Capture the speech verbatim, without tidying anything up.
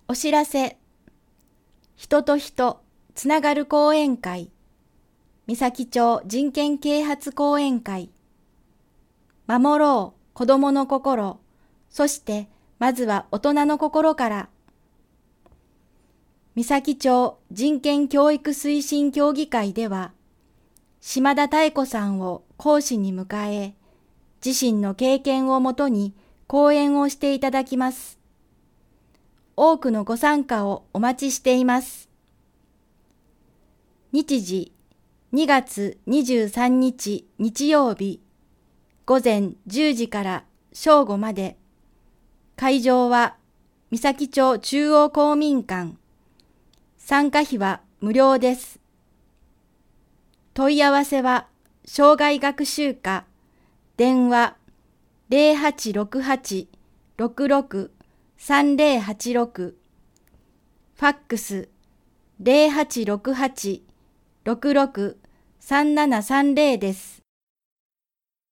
お知らせ。人と人つながる講演会、三崎町人権啓発講演会。守ろう子どもの心、そしてまずは大人の心から。三崎町人権教育推進協議会では、島田妙子さんを講師に迎え、自身の経験をもとに講演をしていただきます。多くのご参加をお待ちしています。日時にがつにじゅうさんにち日曜日、午前じゅうじから正午まで。会場は三崎町中央公民館。参加費は無料です。問い合わせは障害学習課、電話ゼロはちろくはち ろくろく さんゼロはちろく、ファックスゼロはちろくはち ろくろく さんななさんゼロです。